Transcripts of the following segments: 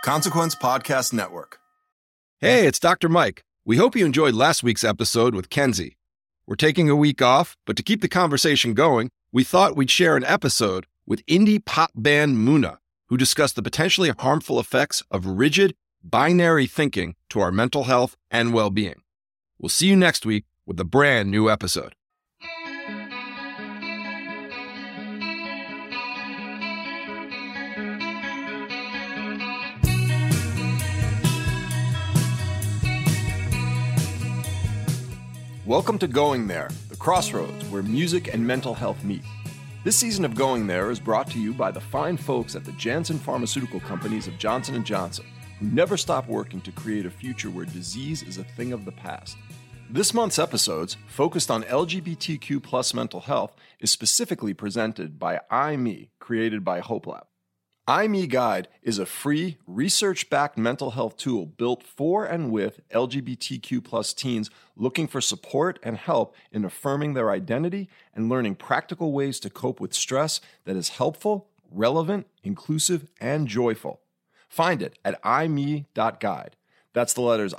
Consequence Podcast Network. Hey, it's Dr. Mike. We hope you enjoyed last week's episode with Kenzie. We're taking a week off, but to keep the conversation going, we thought we'd share an episode with indie pop band Muna, who discussed the potentially harmful effects of rigid, binary thinking to our mental health and well-being. We'll see you next week with a brand new episode. Welcome to Going There, the crossroads where music and mental health meet. This season of Going There is brought to you by the fine folks at the Janssen Pharmaceutical Companies of Johnson & Johnson, who never stop working to create a future where disease is a thing of the past. This month's episodes, focused on LGBTQ plus mental health, is specifically presented by iMe, created by HopeLab. iMe Guide is a free, research-backed mental health tool built for and with LGBTQ plus teens looking for support and help in affirming their identity and learning practical ways to cope with stress that is helpful, relevant, inclusive, and joyful. Find it at ime.guide. That's the letters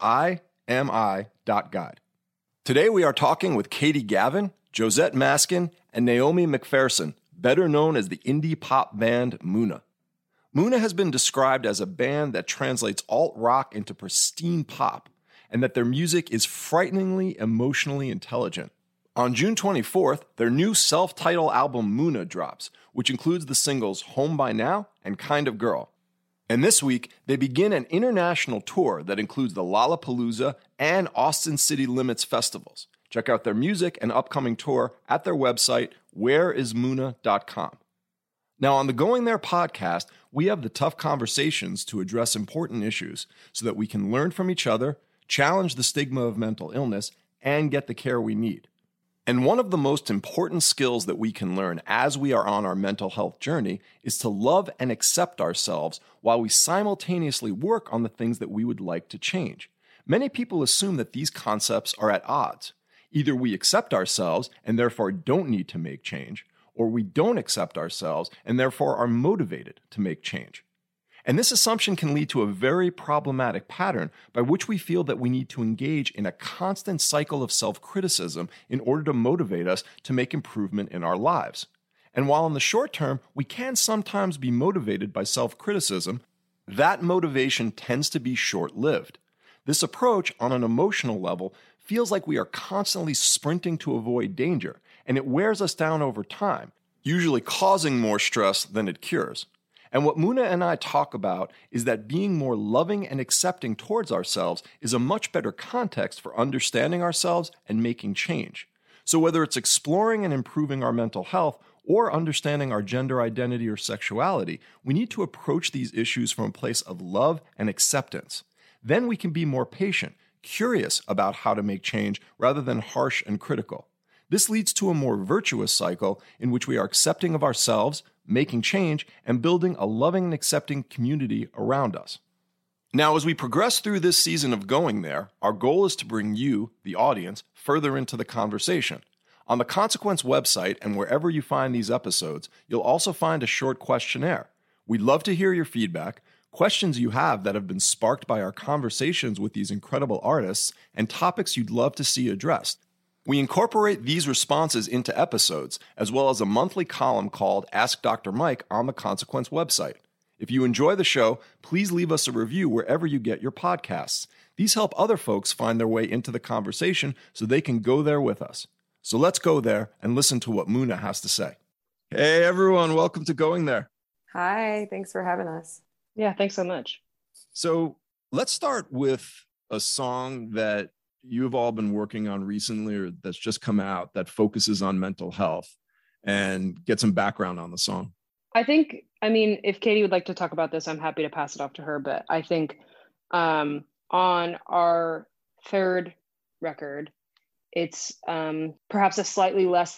I-M-I.guide. Today we are talking with Katie Gavin, Josette Maskin, and Naomi McPherson, better known as the indie pop band Muna. Muna has been described as a band that translates alt-rock into pristine pop, and that their music is frighteningly emotionally intelligent. On June 24th, their new self-titled album Muna drops, which includes the singles Home by Now and Kind of Girl. And this week, they begin an international tour that includes the Lollapalooza and Austin City Limits festivals. Check out their music and upcoming tour at their website, whereismuna.com. Now, on the Going There podcast, we have the tough conversations to address important issues so that we can learn from each other, challenge the stigma of mental illness, and get the care we need. And one of the most important skills that we can learn as we are on our mental health journey is to love and accept ourselves while we simultaneously work on the things that we would like to change. Many people assume that these concepts are at odds. Either we accept ourselves and therefore don't need to make change, or we don't accept ourselves and therefore are motivated to make change. And this assumption can lead to a very problematic pattern by which we feel that we need to engage in a constant cycle of self-criticism in order to motivate us to make improvement in our lives. And while in the short term, we can sometimes be motivated by self-criticism, that motivation tends to be short-lived. This approach, on an emotional level, feels like we are constantly sprinting to avoid danger, and it wears us down over time, usually causing more stress than it cures. And what Muna and I talk about is that being more loving and accepting towards ourselves is a much better context for understanding ourselves and making change. So whether it's exploring and improving our mental health or understanding our gender identity or sexuality, we need to approach these issues from a place of love and acceptance. Then we can be more patient, curious about how to make change rather than harsh and critical. This leads to a more virtuous cycle in which we are accepting of ourselves, making change, and building a loving and accepting community around us. Now, as we progress through this season of Going There, our goal is to bring you, the audience, further into the conversation. On the Consequence website and wherever you find these episodes, you'll also find a short questionnaire. We'd love to hear your feedback, questions you have that have been sparked by our conversations with these incredible artists, and topics you'd love to see addressed. We incorporate these responses into episodes, as well as a monthly column called Ask Dr. Mike on the Consequence website. If you enjoy the show, please leave us a review wherever you get your podcasts. These help other folks find their way into the conversation so they can go there with us. So let's go there and listen to what Muna has to say. Hey everyone, welcome to Going There. Hi, thanks for having us. Yeah, thanks so much. So let's start with a song that you've all been working on recently or that's just come out that focuses on mental health, and get some background on the song. If Katie would like to talk about this, I'm happy to pass it off to her, but I think on our third record, it's perhaps a slightly less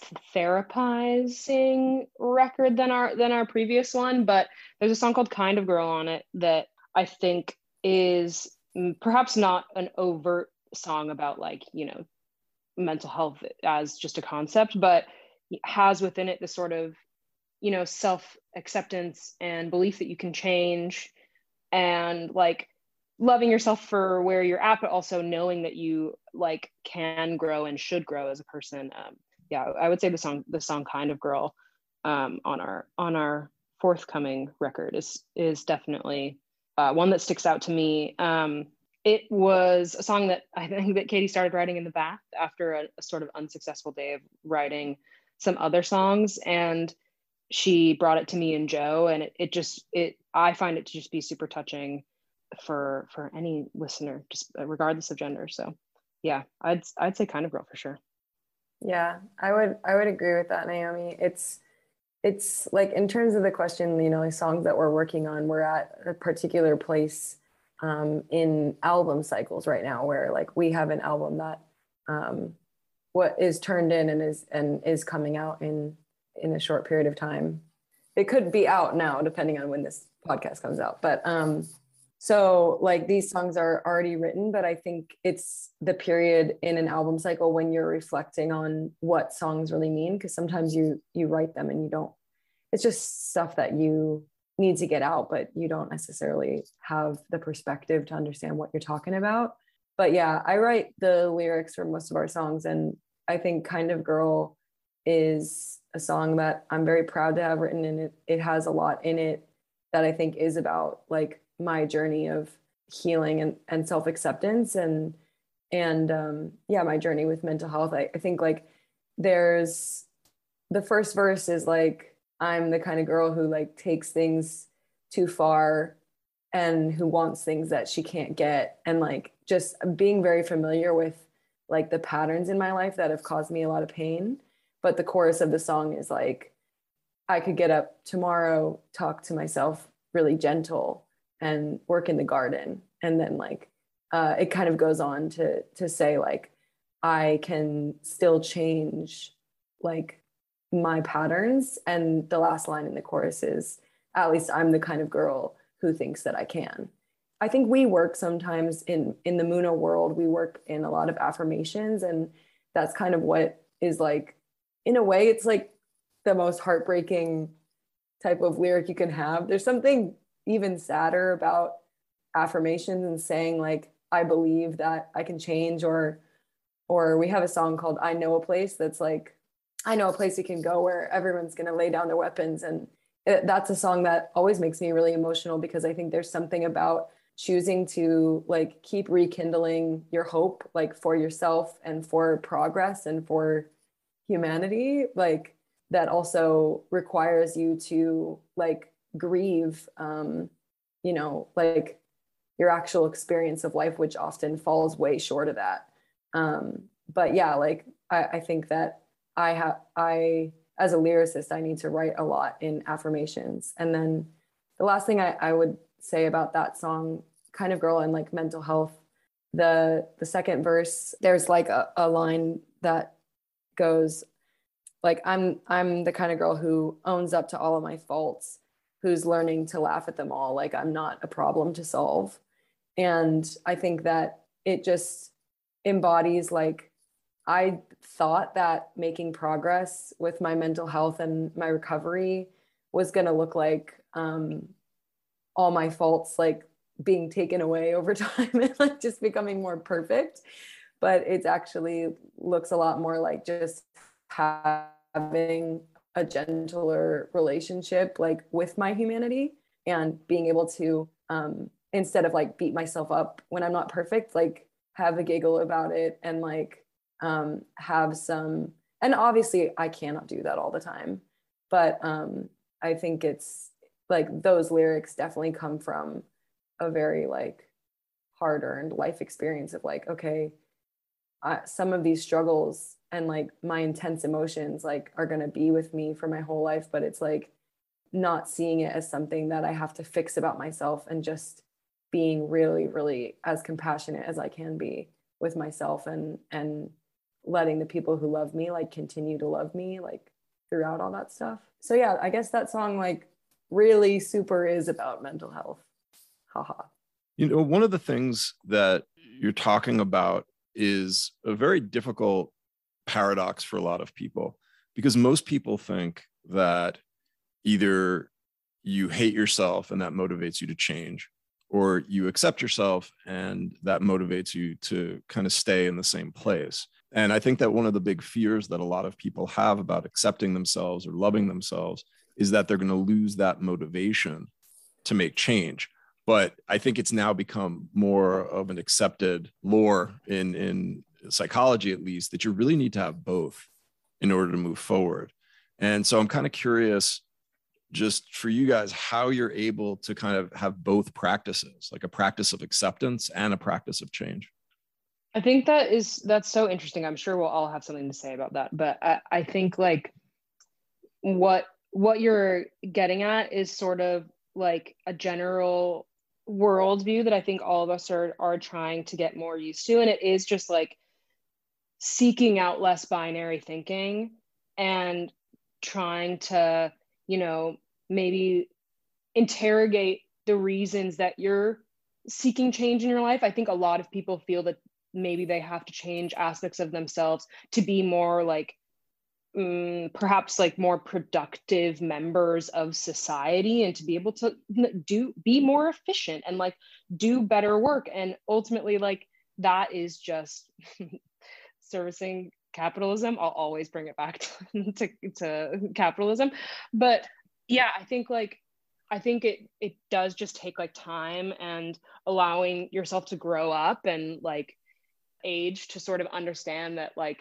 therapizing record than our previous one, but there's a song called Kind of Girl on it that I think is perhaps not an overt song about mental health as just a concept, but has within it the sort of self-acceptance and belief that you can change and like loving yourself for where you're at, but also knowing that you like can grow and should grow as a person. Yeah, I would say the song Kind of Girl on our forthcoming record is definitely one that sticks out to me. It was a song that I think that Katie started writing in the bath after a sort of unsuccessful day of writing some other songs, and she brought it to me and Joe, and I find it to just be super touching for any listener, just regardless of gender. So yeah, I'd say Kind of Girl for sure. Yeah, I would agree with that, Naomi. It's like, in terms of the question, you know, like songs that we're working on, we're at a particular place in album cycles right now, where like we have an album that what is turned in and is coming out in a short period of time. It could be out now, depending on when this podcast comes out. But so like these songs are already written, but I think it's the period in an album cycle when you're reflecting on what songs really mean, because sometimes you write them and you don't, it's just stuff that you need to get out, but you don't necessarily have the perspective to understand what you're talking about. But yeah, I write the lyrics for most of our songs, and I think Kind of Girl is a song that I'm very proud to have written, and it has a lot in it that I think is about like my journey of healing and self-acceptance and yeah, my journey with mental health. I think like there's the first verse is like, I'm the kind of girl who like takes things too far and who wants things that she can't get, and like just being very familiar with like the patterns in my life that have caused me a lot of pain. But the chorus of the song is like, I could get up tomorrow, talk to myself really gentle, and work in the garden. And then like it kind of goes on to say like, I can still change like my patterns. And the last line in the chorus is, at least I'm the kind of girl who thinks that I can. I think we work sometimes in the Muna world, we work in a lot of affirmations, and that's kind of what is like, in a way, it's like the most heartbreaking type of lyric you can have. There's something even sadder about affirmations and saying like, I believe that I can change, or we have a song called I Know a Place that's like, I know a place you can go where everyone's going to lay down their weapons. And that's a song that always makes me really emotional, because I think there's something about choosing to like keep rekindling your hope, like for yourself and for progress and for humanity, like that also requires you to like grieve, you know, like your actual experience of life, which often falls way short of that. But yeah, like I think that I as a lyricist, I need to write a lot in affirmations. And then the last thing I would say about that song, Kind of Girl, and like mental health, the second verse, there's like a line that goes like, I'm the kind of girl who owns up to all of my faults, who's learning to laugh at them all. Like I'm not a problem to solve. And I think that it just embodies like, I thought that making progress with my mental health and my recovery was going to look like all my faults like being taken away over time and like just becoming more perfect. But it actually looks a lot more like just having a gentler relationship like with my humanity, and being able to instead of like beat myself up when I'm not perfect, like have a giggle about it, and like have some, and obviously I cannot do that all the time, but I think it's like those lyrics definitely come from a very like hard-earned life experience of like, okay, some of these struggles and like my intense emotions like are going to be with me for my whole life, but it's like not seeing it as something that I have to fix about myself, and just being really, really as compassionate as I can be with myself, and letting the people who love me like continue to love me like throughout all that stuff. So yeah, I guess that song like really super is about mental health. Haha. You know, one of the things that you're talking about is a very difficult paradox for a lot of people, because most people think that either you hate yourself and that motivates you to change, or you accept yourself and that motivates you to kind of stay in the same place. And I think that one of the big fears that a lot of people have about accepting themselves or loving themselves is that they're going to lose that motivation to make change. But I think it's now become more of an accepted lore in psychology, at least, that you really need to have both in order to move forward. And so I'm kind of curious, just for you guys, how you're able to kind of have both practices, like a practice of acceptance and a practice of change. I think that's so interesting. I'm sure we'll all have something to say about that. But I think like what you're getting at is sort of like a general worldview that I think all of us are trying to get more used to. And it is just like seeking out less binary thinking and trying to, maybe interrogate the reasons that you're seeking change in your life. I think a lot of people feel that maybe they have to change aspects of themselves to be more like perhaps like more productive members of society and to be able to be more efficient and like do better work. And ultimately, like that is just servicing capitalism. I'll always bring it back to capitalism. But yeah, I think it does just take like time and allowing yourself to grow up and like age to sort of understand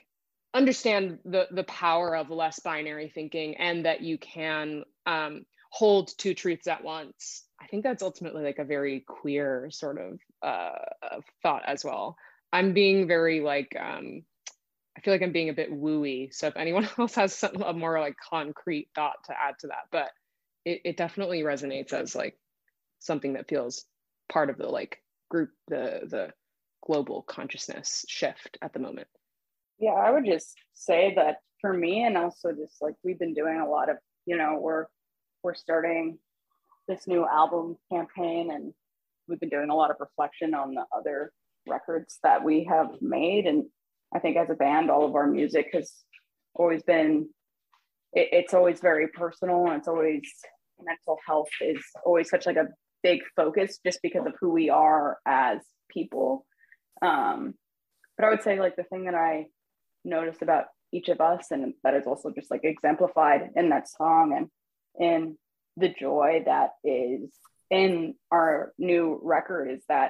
the power of less binary thinking and that you can hold two truths at once. I think that's ultimately like a very queer sort of thought as well. I'm being very like, I feel like I'm being a bit wooey. So if anyone else has a more like concrete thought to add to that, but it definitely resonates as like something that feels part of the like group, the global consciousness shift at the moment. Yeah, I would just say that for me, and also just like we've been doing a lot of, we're starting this new album campaign, and we've been doing a lot of reflection on the other records that we have made. And I think as a band, all of our music has always been, it's always very personal, and it's always, mental health is always such like a big focus just because of who we are as people. But I would say like the thing that I noticed about each of us, and that is also just like exemplified in that song and in the joy that is in our new record, is that,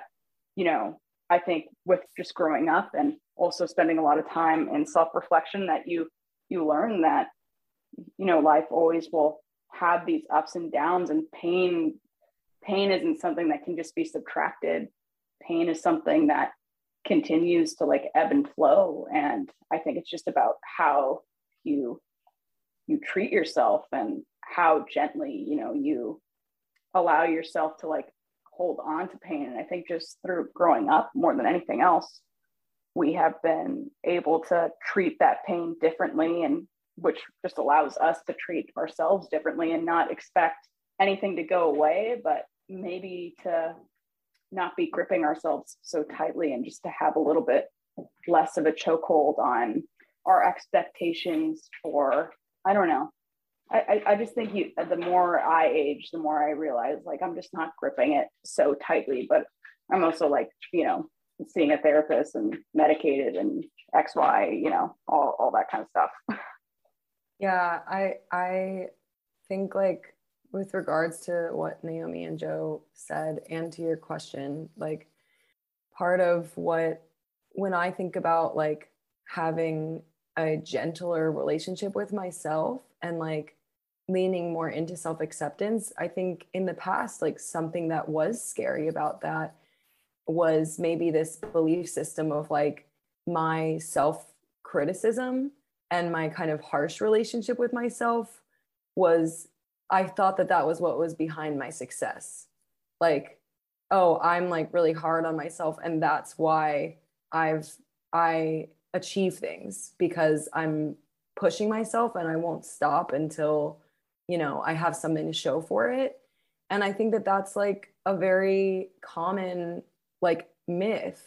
I think with just growing up and also spending a lot of time in self-reflection, that you learn that, life always will have these ups and downs, and pain isn't something that can just be subtracted. Pain is something that continues to like ebb and flow. And I think it's just about how you treat yourself and how gently, you allow yourself to like hold on to pain. And I think just through growing up more than anything else, we have been able to treat that pain differently, and which just allows us to treat ourselves differently and not expect anything to go away, but maybe to not be gripping ourselves so tightly, and just to have a little bit less of a chokehold on our expectations for, I don't know. I just think the more I age, the more I realize like I'm just not gripping it so tightly. But I'm also like, seeing a therapist and medicated and XY, all that kind of stuff. Yeah, I think like with regards to what Naomi and Joe said, and to your question, like part of when I think about like having a gentler relationship with myself and like leaning more into self-acceptance, I think in the past, like something that was scary about that was maybe this belief system of like my self-criticism and my kind of harsh relationship with myself was, I thought that was what was behind my success. Like, oh, I'm like really hard on myself, and that's why I achieve things, because I'm pushing myself and I won't stop until, I have something to show for it. And I think that that's like a very common like myth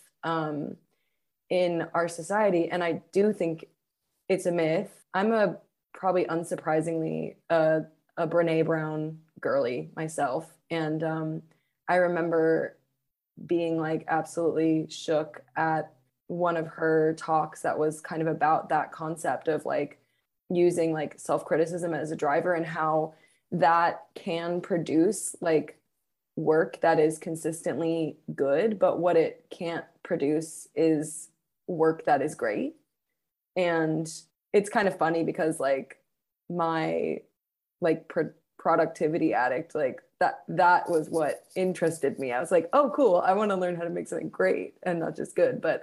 in our society. And I do think it's a myth. I'm probably unsurprisingly a Brene Brown girly myself. And I remember being like absolutely shook at one of her talks that was kind of about that concept of like using like self-criticism as a driver, and how that can produce like work that is consistently good, but what it can't produce is work that is great. And it's kind of funny because like my like productivity addict, like that was what interested me. I was like, oh cool, I want to learn how to make something great and not just good. But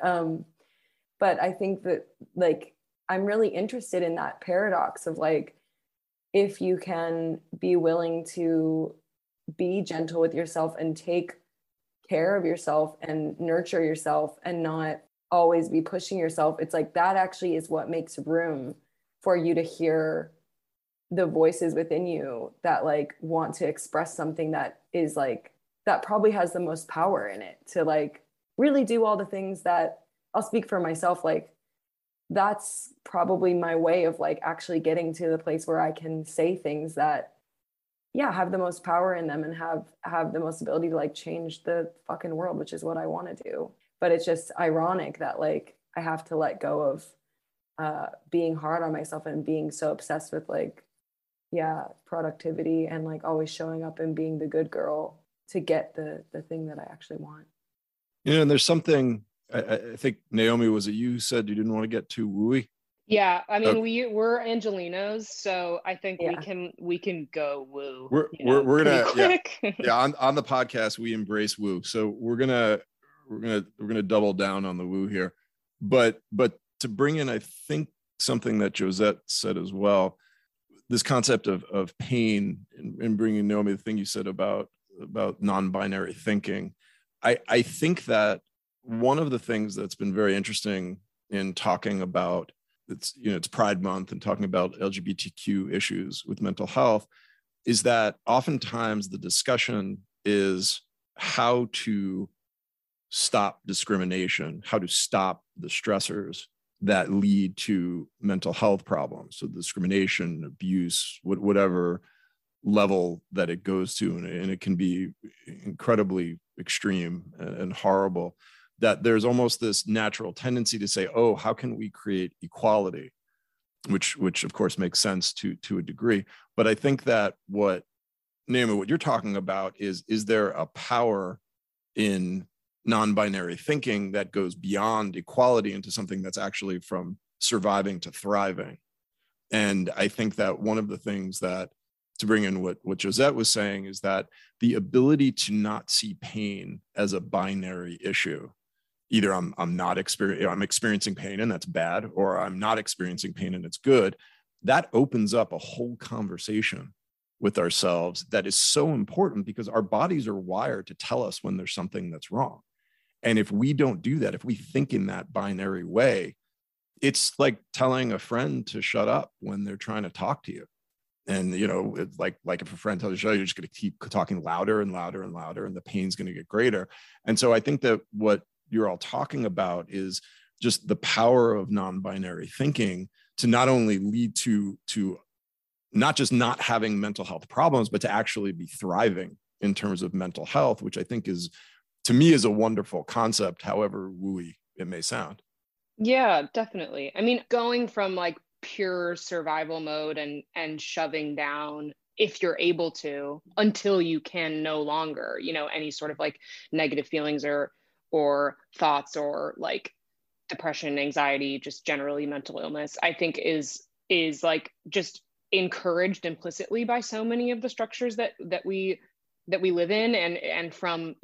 I think that like I'm really interested in that paradox of like, if you can be willing to be gentle with yourself and take care of yourself and nurture yourself and not always be pushing yourself, it's like that actually is what makes room for you to hear the voices within you that like want to express something that is like, that probably has the most power in it to like really do all the things that, I'll speak for myself, like that's probably my way of like actually getting to the place where I can say things that have the most power in them and have the most ability to like change the fucking world, which is what I want to do. But it's just ironic that like I have to let go of being hard on myself and being so obsessed with like productivity and like always showing up and being the good girl to get the thing that I actually want. And there's something, I think Naomi, was it you who said you didn't want to get too wooey? Yeah, I mean, we're Angelinos, so I think we can go woo. We're gonna quick. on the podcast we embrace woo, so we're gonna double down on the woo here, but to bring in, I think, something that Josette said as well, this concept of pain, and bringing, Naomi, the thing you said about non-binary thinking. I think that one of the things that's been very interesting in talking about, it's Pride Month and talking about LGBTQ issues with mental health, is that oftentimes the discussion is how to stop discrimination, how to stop the stressors that lead to mental health problems. So discrimination, abuse, whatever level that it goes to, and it can be incredibly extreme and horrible, that there's almost this natural tendency to say, oh, how can we create equality? Which of course makes sense to a degree. But I think that what you're talking about is there a power in non-binary thinking that goes beyond equality into something that's actually from surviving to thriving? And I think that one of the things that, to bring in what Josette was saying, is that the ability to not see pain as a binary issue. Either I'm experiencing pain and that's bad, or I'm not experiencing pain and it's good. That opens up a whole conversation with ourselves that is so important, because our bodies are wired to tell us when there's something that's wrong. And if we don't do that, if we think in that binary way, it's like telling a friend to shut up when they're trying to talk to you. And, it's like if a friend tells you to shut up, you're just going to keep talking louder and louder and louder, and the pain's going to get greater. And so I think that what you're all talking about is just the power of non-binary thinking to not only lead to not just not having mental health problems, but to actually be thriving in terms of mental health, which I think is, to me, is a wonderful concept, however wooey it may sound. Yeah, definitely. I mean, going from like pure survival mode and shoving down, if you're able to, until you can no longer, any sort of like negative feelings or thoughts, or like depression, anxiety, just generally mental illness, I think is like just encouraged implicitly by so many of the structures that we live in, and from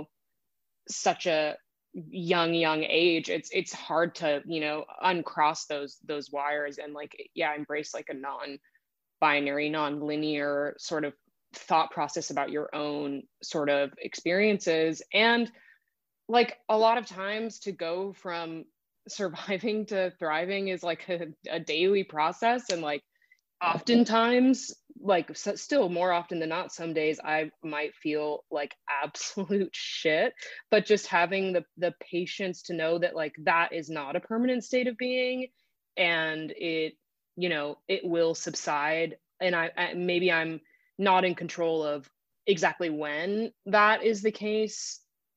such a young age, it's hard to uncross those wires and embrace like a non-binary, non-linear sort of thought process about your own sort of experiences. And like a lot of times, to go from surviving to thriving is like a daily process, and like oftentimes, still more often than not, some days I might feel like absolute shit, but just having the patience to know that like that is not a permanent state of being, and it will subside. And I maybe I'm not in control of exactly when that is the case,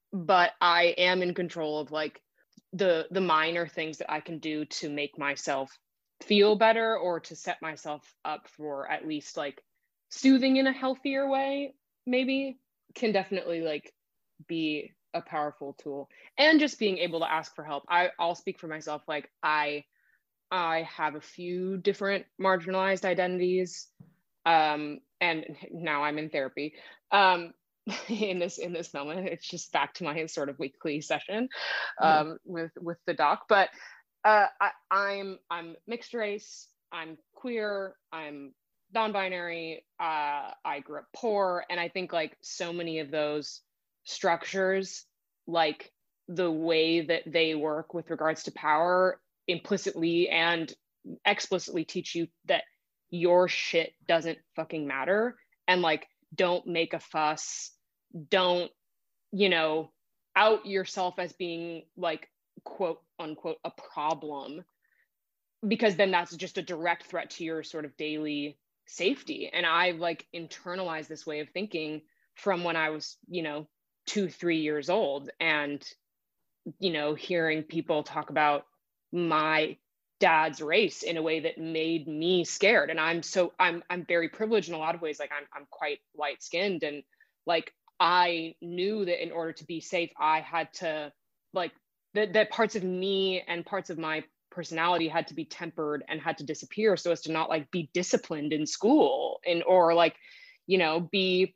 but I am in control of like the minor things that I can do to make myself feel better or to set myself up for at least like soothing in a healthier way, maybe, can definitely like be a powerful tool. And just being able to ask for help. I'll speak for myself. Like I have a few different marginalized identities, and now I'm in therapy in this moment. It's just back to my sort of weekly session with the doc. But I'm mixed race, I'm queer, I'm non-binary, I grew up poor, and I think like so many of those structures, like the way that they work with regards to power, implicitly and explicitly teach you that your shit doesn't fucking matter, and like don't make a fuss, don't, you know, out yourself as being like quote unquote a problem, because then that's just a direct threat to your sort of daily safety. And I like internalized this way of thinking from when I was, you know, 2-3 years old, and you know, hearing people talk about my dad's race in a way that made me scared. And I'm very privileged in a lot of ways. Like I'm quite light skinned, and like I knew that in order to be safe, I had to like that parts of me and parts of my personality had to be tempered and had to disappear so as to not like be disciplined in school and or like, you know, be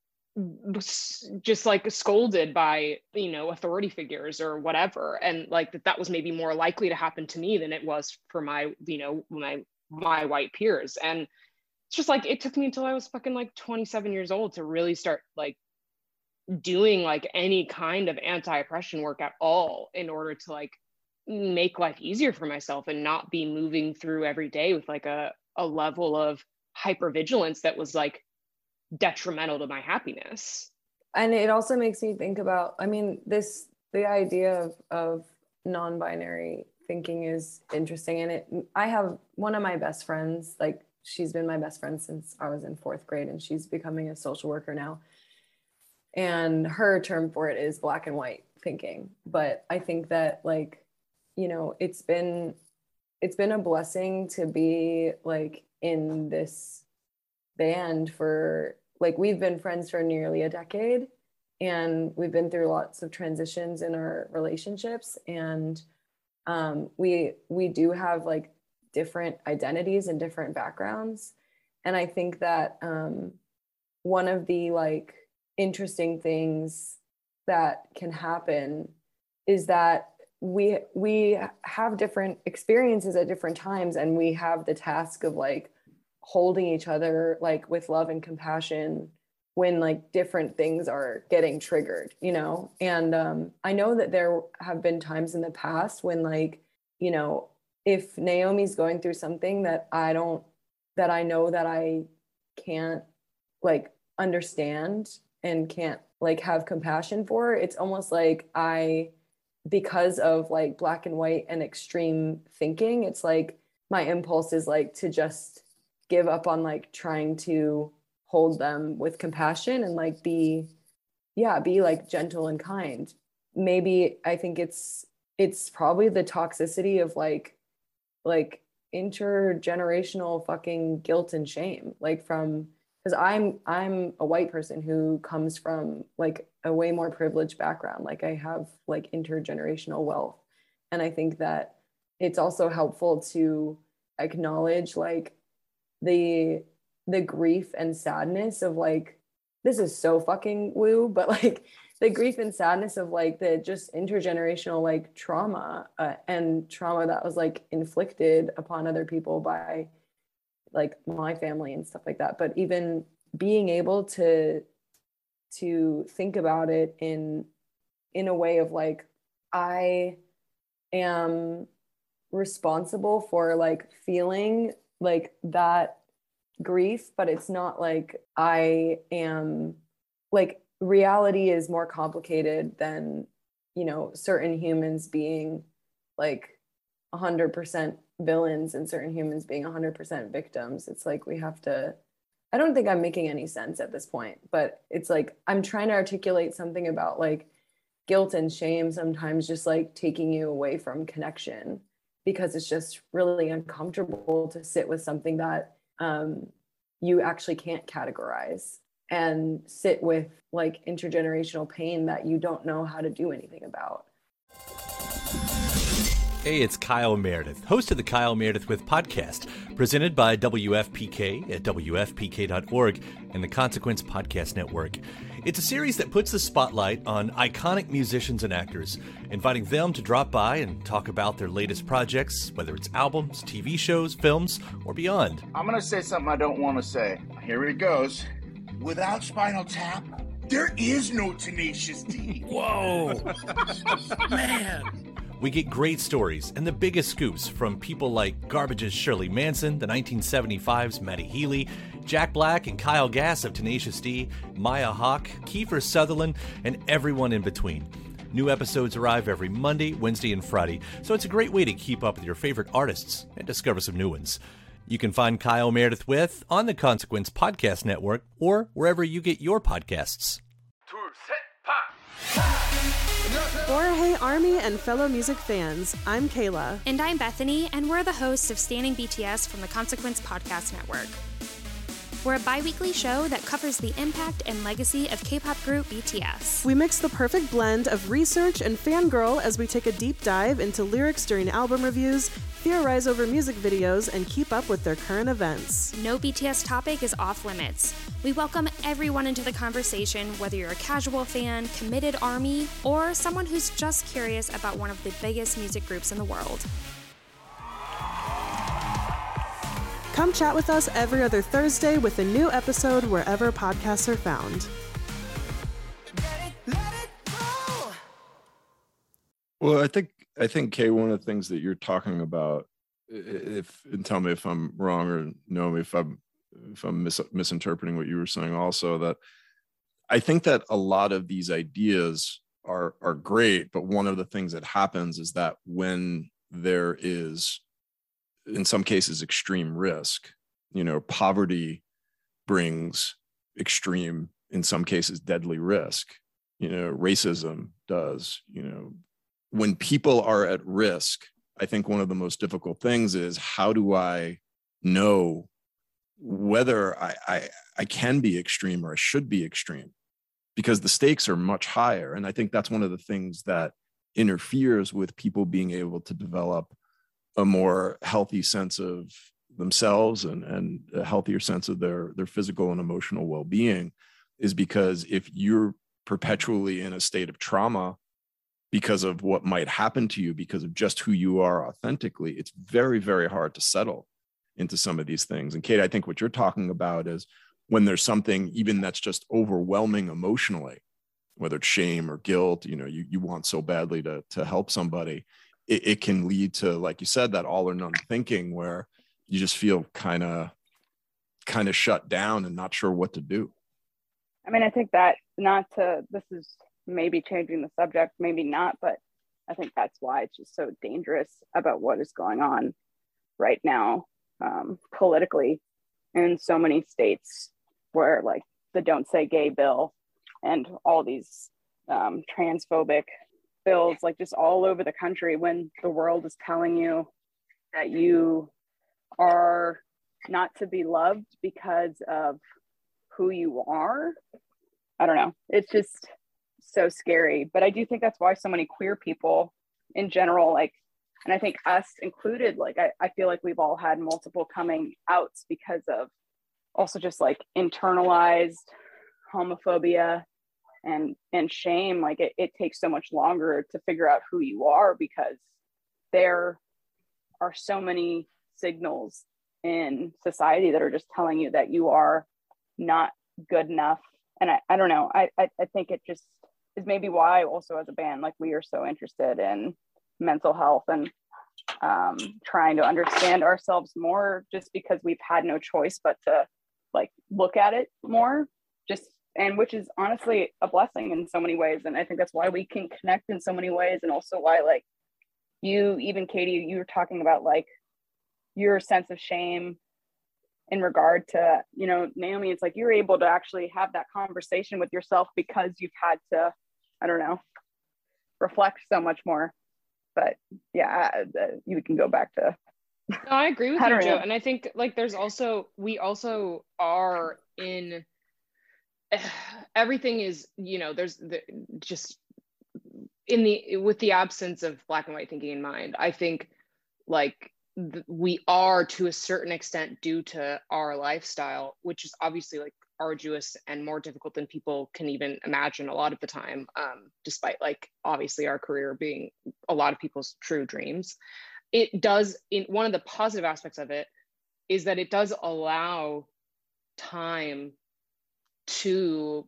just like scolded by, you know, authority figures or whatever. And like that was maybe more likely to happen to me than it was for my, you know, my white peers. And it's just like it took me until I was fucking like 27 years old to really start like doing like any kind of anti-oppression work at all in order to like make life easier for myself and not be moving through every day with like a level of hypervigilance that was like detrimental to my happiness. And it also makes me think about, I mean, the idea of non-binary thinking is interesting. And I have one of my best friends, like she's been my best friend since I was in 4th grade, and she's becoming a social worker now. And her term for it is black and white thinking. But I think that like, you know, it's been a blessing to be like in this band for like, we've been friends for nearly a decade, and we've been through lots of transitions in our relationships. And we do have like different identities and different backgrounds. And I think that one of the like interesting things that can happen is that we have different experiences at different times, and we have the task of like holding each other like with love and compassion when like different things are getting triggered, you know. And I know that there have been times in the past when like, you know, if Naomi's going through something that I know that I can't like understand and can't like have compassion for, it's almost like because of like black and white and extreme thinking, it's like my impulse is like to just give up on like trying to hold them with compassion and like be like gentle and kind. Maybe I think it's probably the toxicity of like intergenerational fucking guilt and shame, like from, because I'm a white person who comes from like a way more privileged background. Like I have like intergenerational wealth. And I think that it's also helpful to acknowledge like the grief and sadness of like, this is so fucking woo, but like the grief and sadness of like the just intergenerational like trauma and trauma that was like inflicted upon other people by like my family and stuff like that. But even being able to think about it in a way of like, I am responsible for like feeling like that grief, but it's not like I am like, reality is more complicated than, you know, certain humans being like 100% villains and certain humans being 100% victims. It's like we have to, I don't think I'm making any sense at this point, but it's like I'm trying to articulate something about like guilt and shame sometimes just like taking you away from connection, because it's just really uncomfortable to sit with something that you actually can't categorize, and sit with like intergenerational pain that you don't know how to do anything about. Hey, it's Kyle Meredith, host of the Kyle Meredith With podcast, presented by WFPK at WFPK.org and the Consequence Podcast Network. It's a series that puts the spotlight on iconic musicians and actors, inviting them to drop by and talk about their latest projects, whether it's albums, TV shows, films, or beyond. I'm going to say something I don't want to say. Here it goes. Without Spinal Tap, there is no Tenacious D. Whoa! Man! We get great stories and the biggest scoops from people like Garbage's Shirley Manson, the 1975's Matty Healy, Jack Black and Kyle Gass of Tenacious D, Maya Hawke, Kiefer Sutherland, and everyone in between. New episodes arrive every Monday, Wednesday, and Friday, so it's a great way to keep up with your favorite artists and discover some new ones. You can find Kyle Meredith With on the Consequence Podcast Network or wherever you get your podcasts. Hey Army and fellow music fans, I'm Kayla. And I'm Bethany, and we're the hosts of Standing BTS from the Consequence Podcast Network. We're a bi-weekly show that covers the impact and legacy of K-pop group BTS. We mix the perfect blend of research and fangirl as we take a deep dive into lyrics during album reviews, theorize over music videos, and keep up with their current events. No BTS topic is off limits. We welcome everyone into the conversation, whether you're a casual fan, committed ARMY, or someone who's just curious about one of the biggest music groups in the world. Come chat with us every other Thursday with a new episode wherever podcasts are found. Well, I think Kay, one of the things that you're talking about, and tell me if I'm wrong or know me if I'm misinterpreting what you were saying also, that I think that a lot of these ideas are great, but one of the things that happens is that when there is, in some cases, extreme risk, poverty brings extreme, in some cases, deadly risk. Racism does. When people are at risk, I think one of the most difficult things is, how do I know whether I can be extreme or I should be extreme? Because the stakes are much higher. And I think that's one of the things that interferes with people being able to develop a more healthy sense of themselves and a healthier sense of their physical and emotional well-being, is because if you're perpetually in a state of trauma because of what might happen to you, because of just who you are authentically, it's very, very hard to settle into some of these things. And Kate, I think what you're talking about is when there's something even that's just overwhelming emotionally, whether it's shame or guilt, you want so badly to help somebody, it can lead to, like you said, that all or none thinking where you just feel kind of shut down and not sure what to do. I mean, I think that this is maybe changing the subject, maybe not, but I think that's why it's just so dangerous about what is going on right now, politically, in so many states, where like the Don't Say Gay bill and all these transphobic bills, like just all over the country, when the world is telling you that you are not to be loved because of who you are. I don't know. It's just so scary. But I do think that's why so many queer people in general, like, and I think us included, like, I feel like we've all had multiple coming outs because of also just like internalized homophobia and shame. Like it takes so much longer to figure out who you are, because there are so many signals in society that are just telling you that you are not good enough. And I don't know, I think it just is maybe why also as a band, like, we are so interested in mental health and trying to understand ourselves more, just because we've had no choice but to like look at it more, and which is honestly a blessing in so many ways. And I think that's why we can connect in so many ways, and also why, like, you, even Katie, you were talking about like your sense of shame in regard to, Naomi, it's like you're able to actually have that conversation with yourself because you've had to, I don't know, reflect so much more. But yeah, you can go back to. No, I agree with you, Joe. And I think like we also are in, everything is, there's just with the absence of black and white thinking in mind, I think like we are, to a certain extent, due to our lifestyle, which is obviously like arduous and more difficult than people can even imagine a lot of the time, despite like obviously our career being a lot of people's true dreams. It does, in one of the positive aspects of it is that it does allow time to,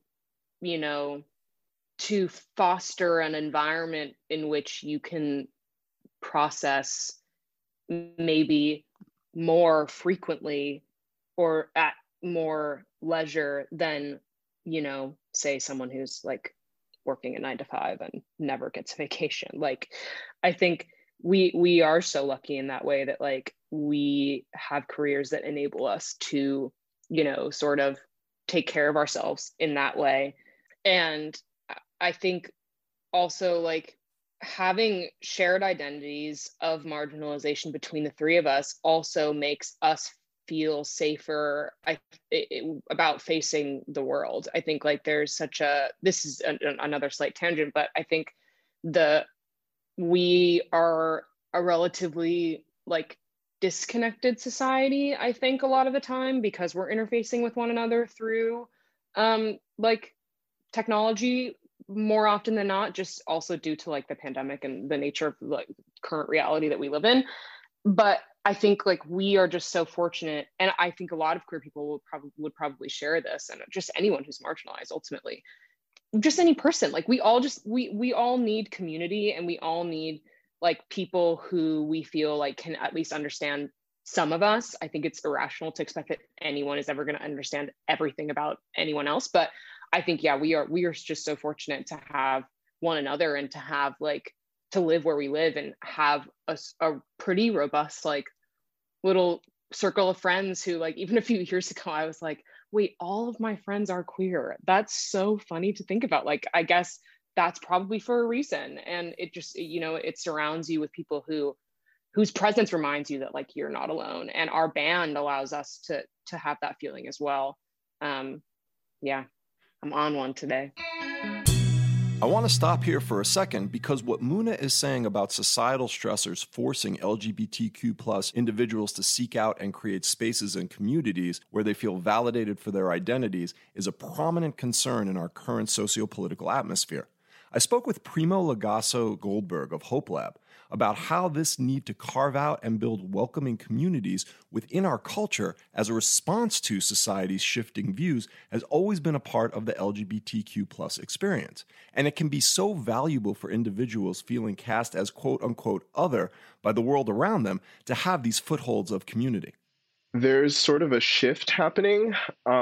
to foster an environment in which you can process maybe more frequently or at more leisure than, say someone who's like working a 9 to 5 and never gets vacation. Like, I think we are so lucky in that way that like we have careers that enable us to, sort of take care of ourselves in that way. And I think also like having shared identities of marginalization between the three of us also makes us feel safer about facing the world. I think like there's this is another slight tangent, but I think we are a relatively like disconnected society, I think, a lot of the time, because we're interfacing with one another through like technology more often than not, just also due to like the pandemic and the nature of like current reality that we live in. But I think like we are just so fortunate, and I think a lot of queer people would probably share this, and just anyone who's marginalized ultimately, just any person, like we all need community, and we all need like people who we feel like can at least understand some of us. I think it's irrational to expect that anyone is ever going to understand everything about anyone else, but I think, yeah, we are just so fortunate to have one another and to have like, to live where we live and have a pretty robust like little circle of friends who, like, even a few years ago, I was like, wait, all of my friends are queer. That's so funny to think about. Like, I guess that's probably for a reason. And it just, it surrounds you with people whose presence reminds you that like, you're not alone. And our band allows us to have that feeling as well. Yeah, I'm on one today. I want to stop here for a second because what Muna is saying about societal stressors forcing LGBTQ+ individuals to seek out and create spaces and communities where they feel validated for their identities is a prominent concern in our current socio-political atmosphere. I spoke with Primo Lagasso Goldberg of Hope Lab about how this need to carve out and build welcoming communities within our culture as a response to society's shifting views has always been a part of the LGBTQ+ experience. And it can be so valuable for individuals feeling cast as quote-unquote other by the world around them to have these footholds of community. There's sort of a shift happening.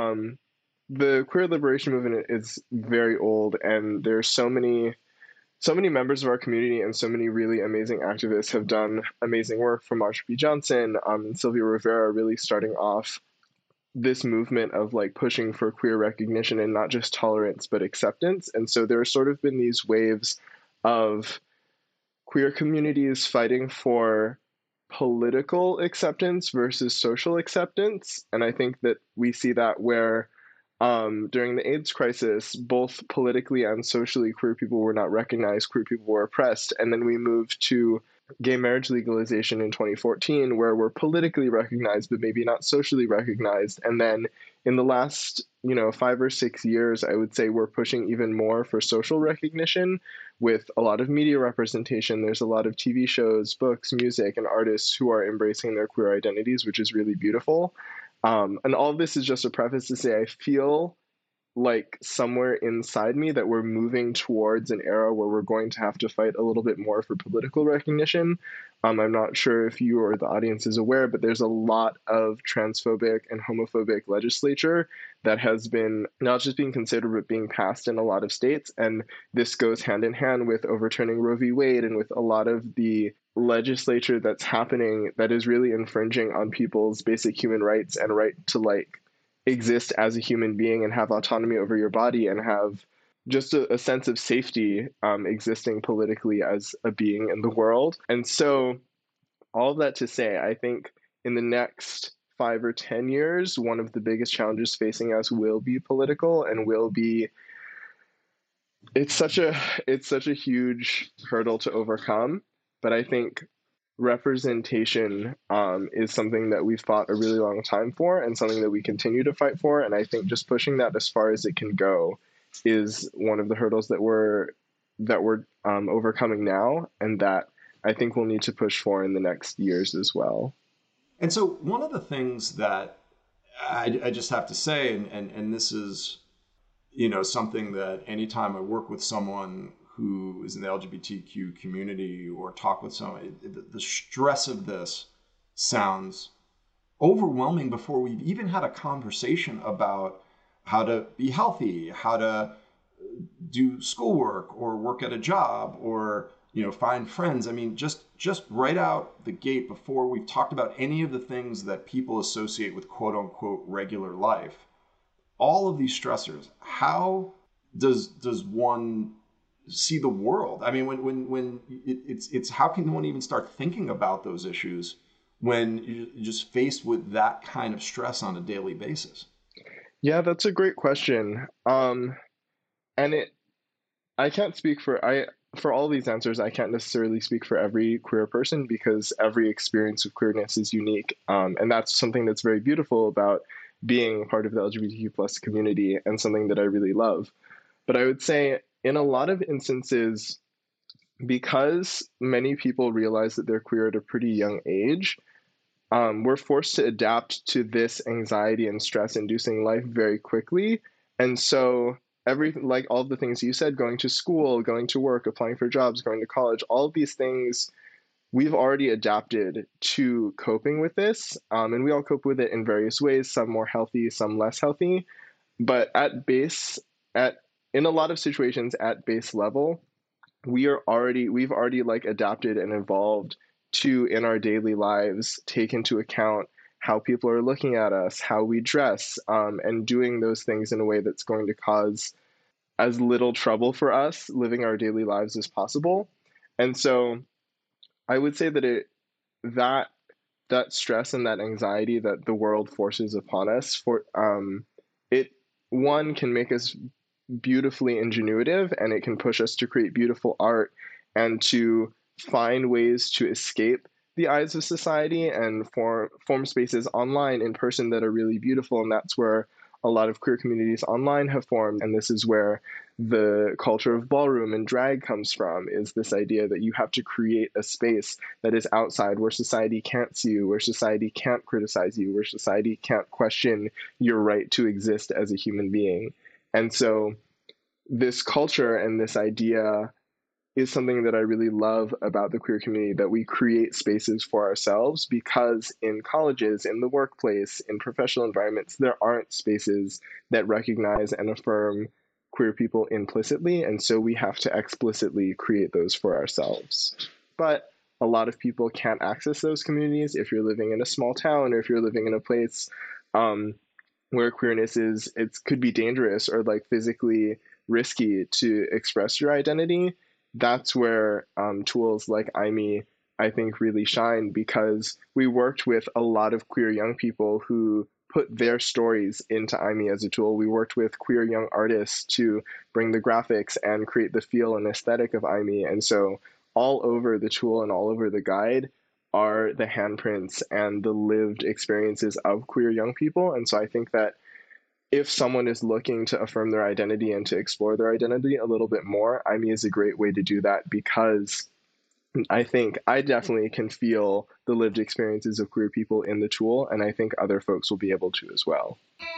The queer liberation movement is very old, and there's so many members of our community and so many really amazing activists have done amazing work, from Marsha P. Johnson and Sylvia Rivera, really starting off this movement of like pushing for queer recognition and not just tolerance, but acceptance. And so there's sort of been these waves of queer communities fighting for political acceptance versus social acceptance. And I think that we see that where during the AIDS crisis, both politically and socially, queer people were not recognized, queer people were oppressed. And then we moved to gay marriage legalization in 2014, where we're politically recognized, but maybe not socially recognized. And then in the last, 5 or 6 years, I would say we're pushing even more for social recognition with a lot of media representation. There's a lot of TV shows, books, music, and artists who are embracing their queer identities, which is really beautiful. And all of this is just a preface to say I feel like somewhere inside me that we're moving towards an era where we're going to have to fight a little bit more for political recognition. I'm not sure if you or the audience is aware, but there's a lot of transphobic and homophobic legislature that has been not just being considered, but being passed in a lot of states. And this goes hand in hand with overturning Roe v. Wade and with a lot of the legislature that's happening that is really infringing on people's basic human rights and right to exist as a human being and have autonomy over your body and have just a sense of safety existing politically as a being in the world. And so all of that to say, I think in the next 5 or 10 years, one of the biggest challenges facing us will be political and will be, it's such a huge hurdle to overcome. But I think representation is something that we've fought a really long time for and something that we continue to fight for. And I think just pushing that as far as it can go is one of the hurdles that we're overcoming now, and that I think we'll need to push for in the next years as well. And so one of the things that I just have to say, and this is, something that anytime I work with someone who is in the LGBTQ community or talk with someone, the stress of this sounds overwhelming before we've even had a conversation about how to be healthy, how to do schoolwork or work at a job or, find friends. I mean, just right out the gate before we've talked about any of the things that people associate with quote unquote regular life, all of these stressors, how does one see the world? I mean, when it's how can one even start thinking about those issues when you're just faced with that kind of stress on a daily basis? Yeah, that's a great question. I can't speak for all these answers. I can't necessarily speak for every queer person because every experience of queerness is unique. And that's something that's very beautiful about being part of the LGBTQ plus community and something that I really love. But I would say in a lot of instances, because many people realize that they're queer at a pretty young age, we're forced to adapt to this anxiety and stress inducing life very quickly. And so like all the things you said, going to school, going to work, applying for jobs, going to college, all of these things, we've already adapted to coping with this. And we all cope with it in various ways, some more healthy, some less healthy. But in a lot of situations at base level, we've already like adapted and evolved to, in our daily lives, take into account how people are looking at us, how we dress, and doing those things in a way that's going to cause as little trouble for us living our daily lives as possible. And so I would say that that stress and that anxiety that the world forces upon us, one can make us beautifully ingenuitive, and it can push us to create beautiful art and to find ways to escape the eyes of society and form spaces online, in person, that are really beautiful. And that's where a lot of queer communities online have formed. And this is where the culture of ballroom and drag comes from, is this idea that you have to create a space that is outside, where society can't see you, where society can't criticize you, where society can't question your right to exist as a human being. And so this culture and this idea is something that I really love about the queer community, that we create spaces for ourselves, because in colleges, in the workplace, in professional environments, there aren't spaces that recognize and affirm queer people implicitly. And so we have to explicitly create those for ourselves. But a lot of people can't access those communities if you're living in a small town, or if you're living in a place where queerness could be dangerous or like physically risky to express your identity. That's where tools like IME, I think, really shine, because we worked with a lot of queer young people who put their stories into IME as a tool. We worked with queer young artists to bring the graphics and create the feel and aesthetic of IME. And so all over the tool and all over the guide are the handprints and the lived experiences of queer young people. And so I think that if someone is looking to affirm their identity and to explore their identity a little bit more, IME is a great way to do that, because I think I definitely can feel the lived experiences of queer people in the tool, and I think other folks will be able to as well.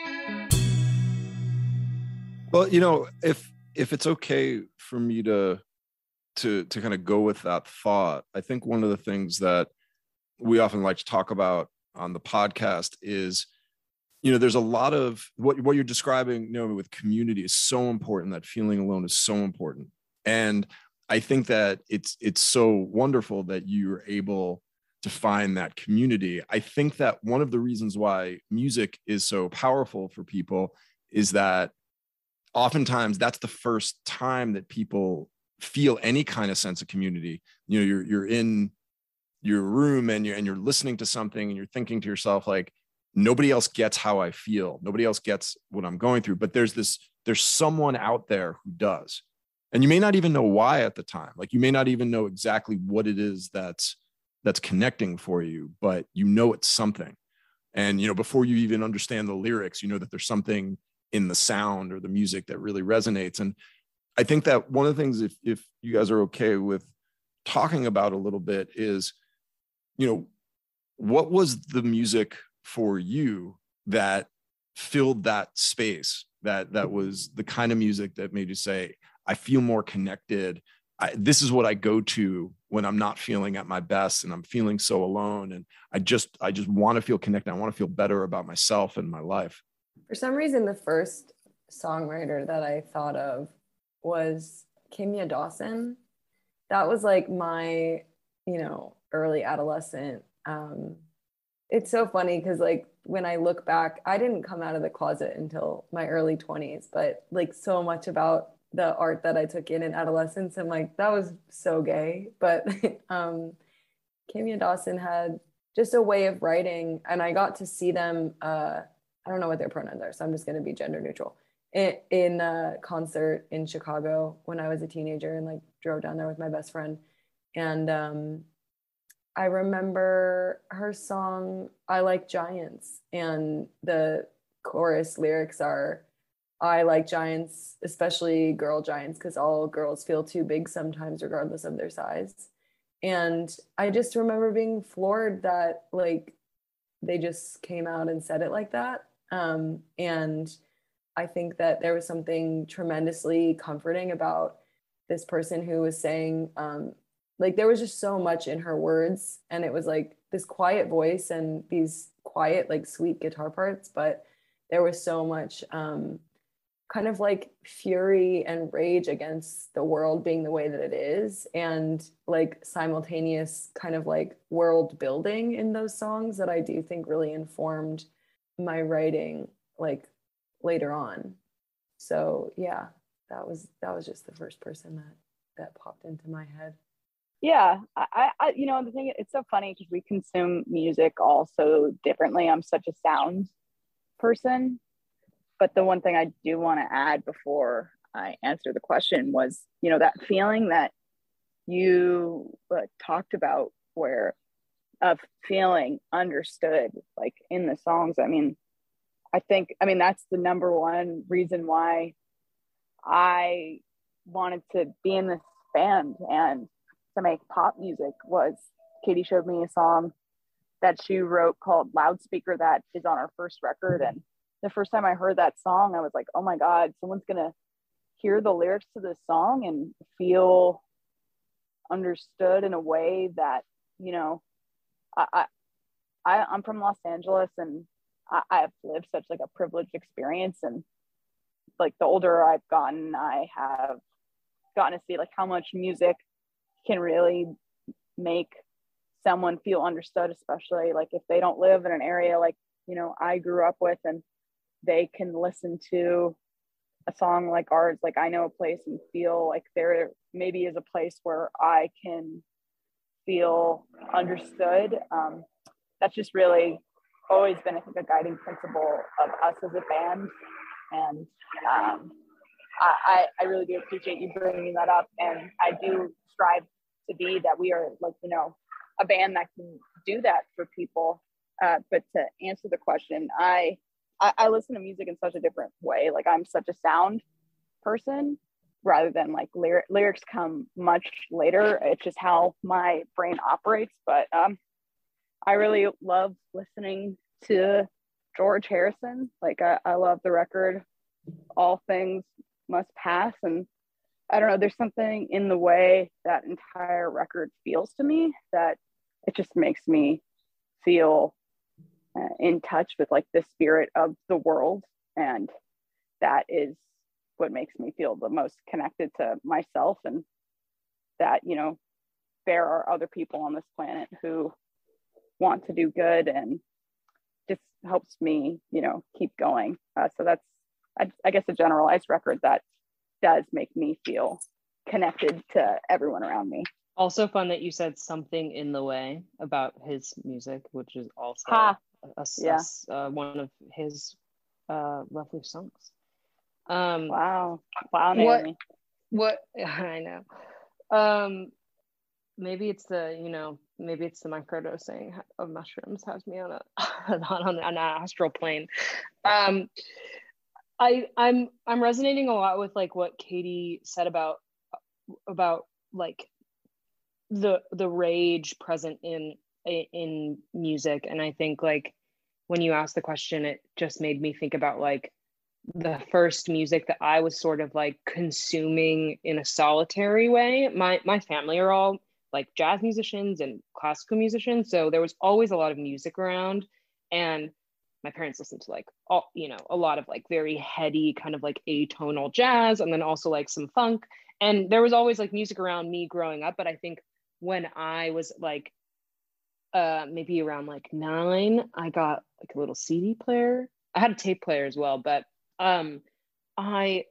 Well, if it's okay for me to kind of go with that thought, I think one of the things that we often like to talk about on the podcast is, there's a lot of what you're describing, with community is so important. That feeling alone is so important. And I think that it's so wonderful that you're able to find that community. I think that one of the reasons why music is so powerful for people is that oftentimes that's the first time that people feel any kind of sense of community. You know, you're in your room and you're listening to something and you're thinking to yourself, like, nobody else gets how I feel. Nobody else gets what I'm going through, but there's someone out there who does. And you may not even know why at the time. Like, you may not even know exactly what it is that's connecting for you, but you know it's something. And, you know, before you even understand the lyrics, you know that there's something in the sound or the music that really resonates. And I think that one of the things, if you guys are okay with talking about a little bit, is, you know, what was the music for you that filled that space, that was the kind of music that made you say, I feel more connected. This is what I go to when I'm not feeling at my best and I'm feeling so alone. And I just want to feel connected. I want to feel better about myself and my life. For some reason, the first songwriter that I thought of was Kimya Dawson. That was like my, you know, early adolescent. It's so funny because, like, when I look back, I didn't come out of the closet until my early 20s, but like so much about the art that I took in adolescence, I'm like, that was so gay. But Kimya Dawson had just a way of writing, and I got to see them, I don't know what their pronouns are, so I'm just going to be gender neutral, in a concert in Chicago when I was a teenager, and like drove down there with my best friend. And I remember her song, I Like Giants, and the chorus lyrics are, I like giants, especially girl giants, because all girls feel too big sometimes, regardless of their size. And I just remember being floored that, like, they just came out and said it like that. And I think that there was something tremendously comforting about this person who was saying, like, there was just so much in her words, and it was like this quiet voice and these quiet, like, sweet guitar parts, but there was so much kind of like fury and rage against the world being the way that it is, and like simultaneous kind of like world building in those songs that I do think really informed my writing, like, later on. So yeah, that was just the first person that popped into my head. Yeah, I you know, the thing, it's so funny because we consume music all so differently. I'm such a sound person, but the one thing I do want to add before I answer the question was, you know, that feeling that you talked about, where of feeling understood, like in the songs. I mean, that's the number one reason why I wanted to be in this band and to make pop music. Was Katie showed me a song that she wrote called Loudspeaker that is on our first record, and the first time I heard that song, I was like, oh my God, someone's gonna hear the lyrics to this song and feel understood in a way that, you know, I'm from Los Angeles, and I have lived such like a privileged experience, and like the older I've gotten, I have gotten to see like how much music can really make someone feel understood, especially like if they don't live in an area like, you know, I grew up with, and they can listen to a song like ours. Like, I know a place and feel like there maybe is a place where I can feel understood. That's just really always been, I think, a guiding principle of us as a band. And I really do appreciate you bringing that up. And I do strive to be that we are, like, you know, a band that can do that for people. But to answer the question, I listen to music in such a different way. Like, I'm such a sound person rather than like lyrics come much later. It's just how my brain operates. But I really love listening to George Harrison. Like, I love the record All Things Must Pass, and I don't know, there's something in the way that entire record feels to me that it just makes me feel in touch with like the spirit of the world, and that is what makes me feel the most connected to myself, and that, you know, there are other people on this planet who want to do good, and just helps me, you know, keep going. So that's I guess a generalized record that does make me feel connected to everyone around me. Also fun that you said Something in the Way about his music, which is also one of his lovely songs. Wow, Naomi. What I know. Maybe it's the microdosing of mushrooms has me on an astral plane. I'm resonating a lot with like what Katie said about like the rage present in music. And I think like when you asked the question, it just made me think about like the first music that I was sort of like consuming in a solitary way. My family are all like jazz musicians and classical musicians, so there was always a lot of music around, and my parents listened to like a lot of like very heady kind of like atonal jazz, and then also like some funk, and there was always like music around me growing up. But I think when I was like maybe around like 9, I got like a little CD player. I had a tape player as well, but I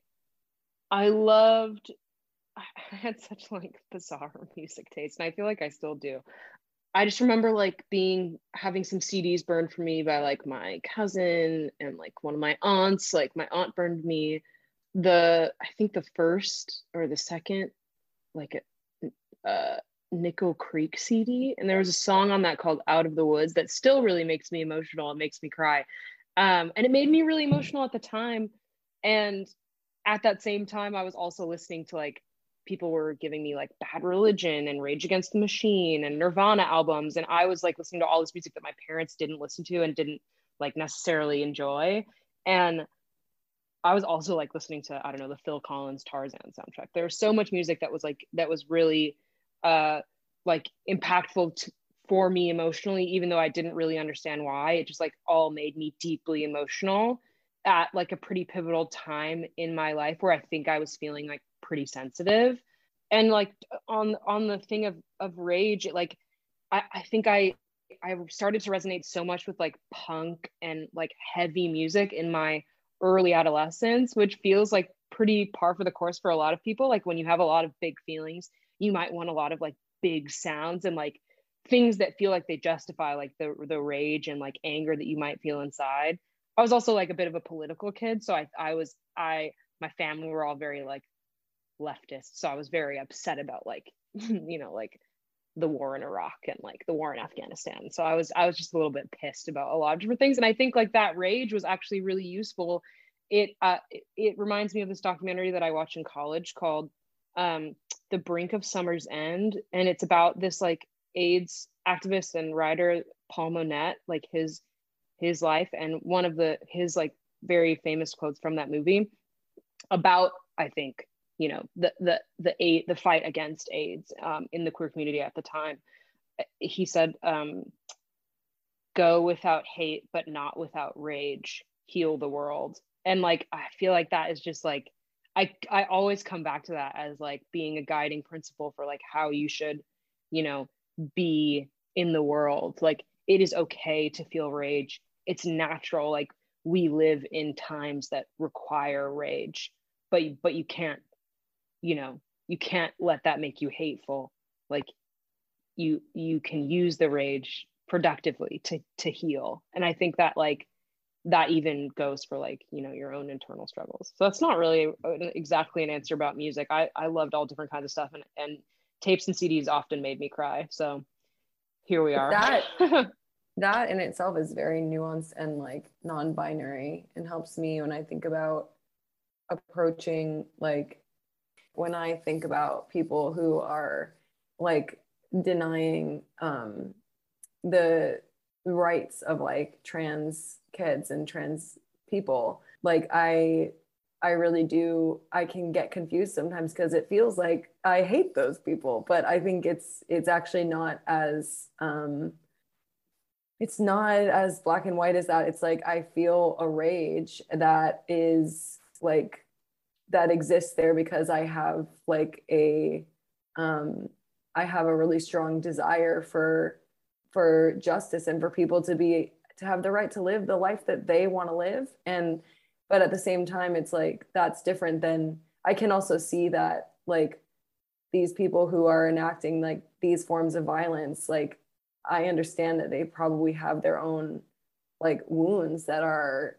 had such like bizarre music taste, and I feel like I still do. I just remember like having some CDs burned for me by like my cousin and like one of my aunts. Like my aunt burned me I think the first or the second like Nickel Creek CD, and there was a song on that called Out of the Woods that still really makes me emotional. It makes me cry, and it made me really emotional at the time. And at that same time, I was also listening to like people were giving me like Bad Religion and Rage Against the Machine and Nirvana albums, and I was like listening to all this music that my parents didn't listen to and didn't like necessarily enjoy. And I was also like listening to, I don't know, the Phil Collins Tarzan soundtrack. There was so much music that was really like impactful for me emotionally, even though I didn't really understand why. It just like all made me deeply emotional at like a pretty pivotal time in my life where I think I was feeling like pretty sensitive. And like on the thing of rage, like I think I started to resonate so much with like punk and like heavy music in my early adolescence, which feels like pretty par for the course for a lot of people. Like when you have a lot of big feelings, you might want a lot of like big sounds and like things that feel like they justify like the rage and like anger that you might feel inside. I was also like a bit of a political kid, so my family were all very like leftist, so I was very upset about like like the war in Iraq and like the war in Afghanistan. So I was just a little bit pissed about a lot of different things, and I think like that rage was actually really useful. It reminds me of this documentary that I watched in college called The Brink of Summer's End, and it's about this like AIDS activist and writer Paul Monette, like his life, and one of his like very famous quotes from that movie about, I think, the fight against AIDS in the queer community at the time. He said, "Go without hate, but not without rage. Heal the world." And like I feel like that is just like I always come back to that as like being a guiding principle for like how you should, be in the world. Like it is okay to feel rage. It's natural. Like we live in times that require rage, but you can't, you can't let that make you hateful. Like you can use the rage productively to heal. And I think that like that even goes for like, your own internal struggles. So that's not really exactly an answer about music. I loved all different kinds of stuff, and tapes and CDs often made me cry. So here we are. That in itself is very nuanced and like non-binary, and helps me when I think about approaching, like when I think about people who are like denying the rights of like trans kids and trans people. Like I really do, I can get confused sometimes because it feels like I hate those people, but I think it's actually not as it's not as black and white as that. It's like I feel a rage that is like that exists there because I have like I have a really strong desire for justice and for people to have the right to live the life that they want to live. And But at the same time, it's like, that's different than, I can also see that like these people who are enacting like these forms of violence, like I understand that they probably have their own like wounds that are,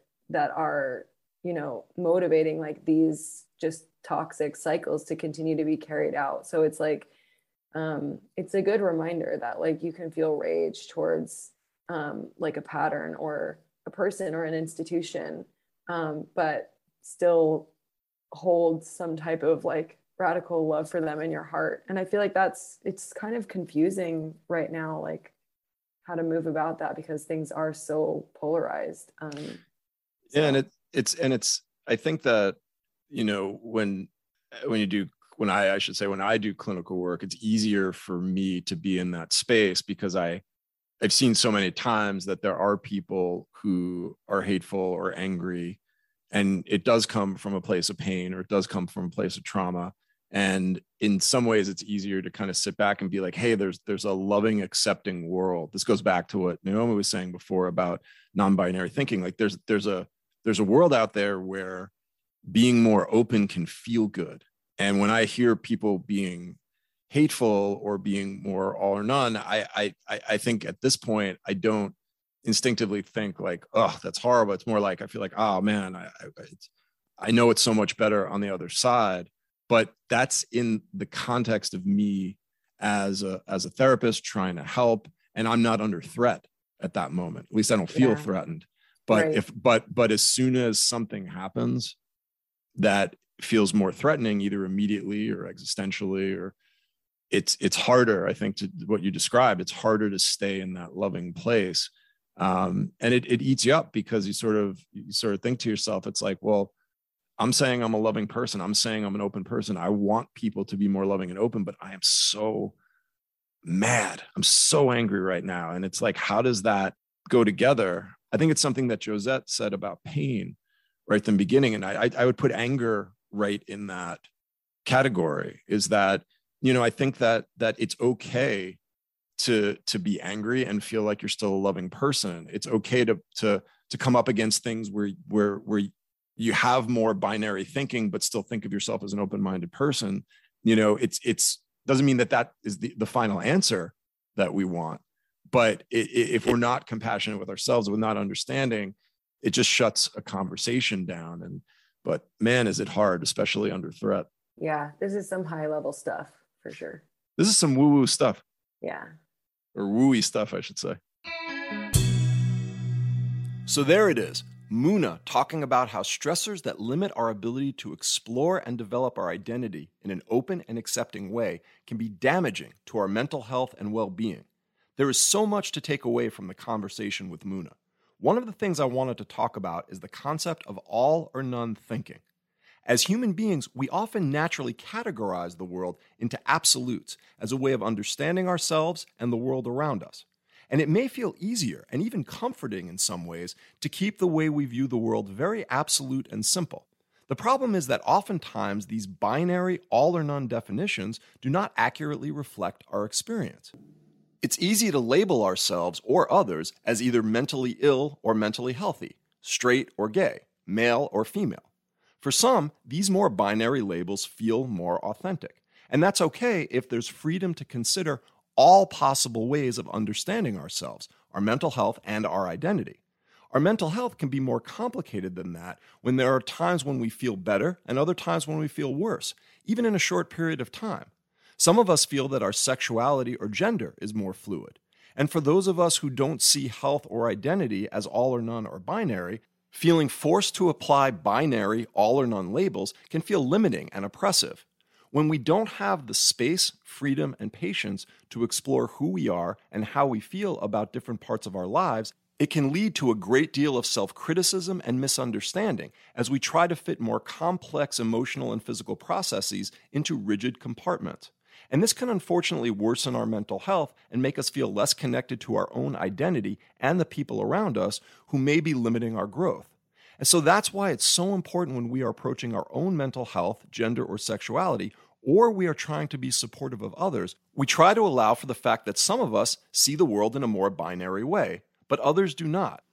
you know, motivating like these just toxic cycles to continue to be carried out. So it's like, it's a good reminder that like you can feel rage towards like a pattern or a person or an institution, but still hold some type of like radical love for them in your heart. And I feel like it's kind of confusing right now, like how to move about that, because things are so polarized. Yeah, and it's I think that, you know, when I do clinical work, it's easier for me to be in that space because I've seen so many times that there are people who are hateful or angry, and it does come from a place of pain, or it does come from a place of trauma. And in some ways it's easier to kind of sit back and be like, hey, there's a loving, accepting world. This goes back to what Naomi was saying before about non-binary thinking. Like there's a world out there where being more open can feel good. And when I hear people being hateful or being more all or none, I think at this point, I don't instinctively think like, oh, that's horrible. It's more like, I feel like, oh man, I know it's so much better on the other side. But that's in the context of me as a therapist trying to help, and I'm not under threat at that moment. At least I don't feel threatened. But right. but as soon as something happens that feels more threatening, either immediately or existentially, or it's harder, I think, to what you described, it's harder to stay in that loving place. And it eats you up, because you sort of think to yourself, it's like, well, I'm saying I'm a loving person. I'm saying I'm an open person. I want people to be more loving and open, but I am so mad. I'm so angry right now. And it's like, how does that go together? I think it's something that Josette said about pain right from the beginning. And I would put anger right in that category, is that, you know, I think that it's okay to be angry and feel like you're still a loving person. It's okay to come up against things where you have more binary thinking, but still think of yourself as an open-minded person. You know, it's doesn't mean that is the final answer that we want. But if we're not compassionate with ourselves, with not understanding, it just shuts a conversation down. But man, is it hard, especially under threat. Yeah, this is some high level stuff for sure. This is some woo-woo stuff. Yeah. Or wooey stuff, I should say. So there it is. Muna talking about how stressors that limit our ability to explore and develop our identity in an open and accepting way can be damaging to our mental health and well-being. There is so much to take away from the conversation with Muna. One of the things I wanted to talk about is the concept of all or none thinking. As human beings, we often naturally categorize the world into absolutes as a way of understanding ourselves and the world around us. And it may feel easier and even comforting in some ways to keep the way we view the world very absolute and simple. The problem is that oftentimes these binary all or none definitions do not accurately reflect our experience. It's easy to label ourselves or others as either mentally ill or mentally healthy, straight or gay, male or female. For some, these more binary labels feel more authentic. And that's okay if there's freedom to consider all possible ways of understanding ourselves, our mental health, and our identity. Our mental health can be more complicated than that when there are times when we feel better and other times when we feel worse, even in a short period of time. Some of us feel that our sexuality or gender is more fluid. And for those of us who don't see health or identity as all or none or binary, feeling forced to apply binary all or none labels can feel limiting and oppressive. When we don't have the space, freedom, and patience to explore who we are and how we feel about different parts of our lives, it can lead to a great deal of self-criticism and misunderstanding as we try to fit more complex emotional and physical processes into rigid compartments. And this can unfortunately worsen our mental health and make us feel less connected to our own identity and the people around us who may be limiting our growth. And so that's why it's so important when we are approaching our own mental health, gender, or sexuality, or we are trying to be supportive of others, we try to allow for the fact that some of us see the world in a more binary way, but others do not.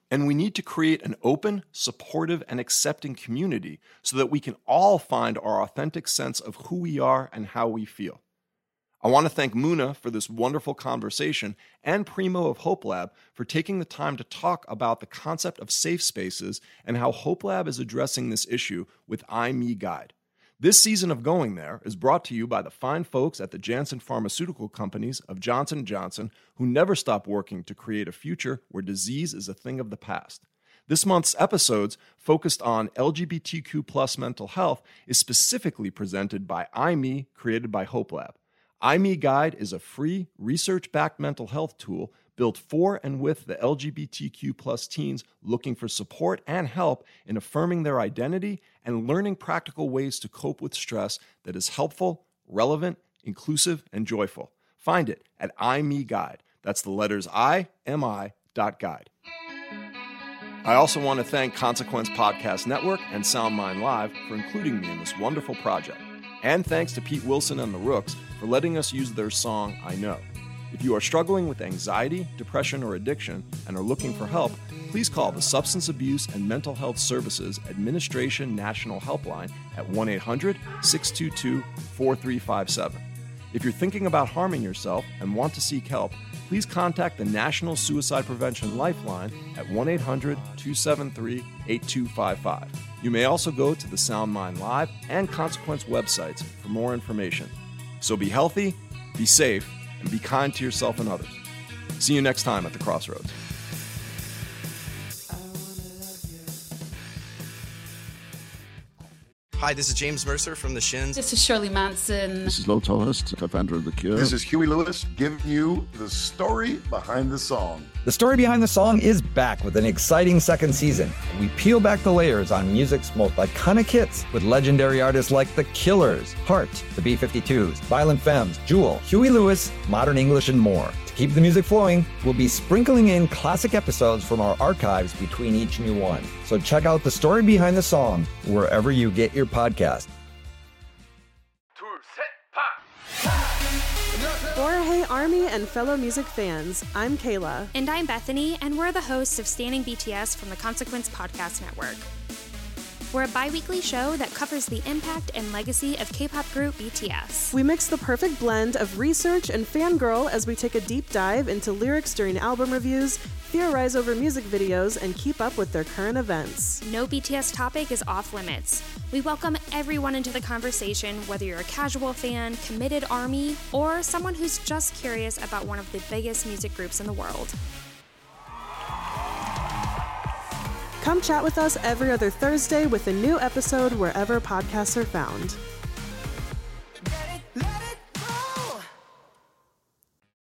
And we need to create an open, supportive, and accepting community so that we can all find our authentic sense of who we are and how we feel. I want to thank Muna for this wonderful conversation and Primo of Hope Lab for taking the time to talk about the concept of safe spaces and how Hope Lab is addressing this issue with iMe Guide. This season of Going There is brought to you by the fine folks at the Janssen Pharmaceutical Companies of Johnson & Johnson, who never stop working to create a future where disease is a thing of the past. This month's episodes, focused on LGBTQ+ mental health, is specifically presented by iMe, created by Hope Lab. iMe Guide is a free, research-backed mental health tool built for and with the LGBTQ+ teens looking for support and help in affirming their identity and learning practical ways to cope with stress that is helpful, relevant, inclusive, and joyful. Find it at iMe Guide. That's the letters IMI.guide. I also want to thank Consequence Podcast Network and SoundMind Live for including me in this wonderful project. And thanks to Pete Wilson and the Rooks for letting us use their song, I Know. If you are struggling with anxiety, depression, or addiction and are looking for help, please call the Substance Abuse and Mental Health Services Administration National Helpline at 1-800-622-4357. If you're thinking about harming yourself and want to seek help, please contact the National Suicide Prevention Lifeline at 1-800-273-8255. You may also go to the SoundMind Live and Consequence websites for more information. So be healthy, be safe, and be kind to yourself and others. See you next time at the Crossroads. Hi, this is James Mercer from The Shins. This is Shirley Manson. This is Lo Tolhurst, co-founder of The Cure. This is Huey Lewis, giving you the story behind the song. The Story Behind the Song is back with an exciting second season. We peel back the layers on music's most iconic hits with legendary artists like The Killers, Heart, the B-52s, Violent Femmes, Jewel, Huey Lewis, Modern English, and more. To keep the music flowing, we'll be sprinkling in classic episodes from our archives between each new one. So check out The Story Behind the Song wherever you get your podcast. For Hey Army and fellow music fans, I'm Kayla. And I'm Bethany, and we're the hosts of Standing BTS from the Consequence Podcast Network. We're a bi-weekly show that covers the impact and legacy of K-pop group BTS. We mix the perfect blend of research and fangirl as we take a deep dive into lyrics during album reviews, theorize over music videos, and keep up with their current events. No BTS topic is off limits. We welcome everyone into the conversation, whether you're a casual fan, committed ARMY, or someone who's just curious about one of the biggest music groups in the world. Come chat with us every other Thursday with a new episode wherever podcasts are found.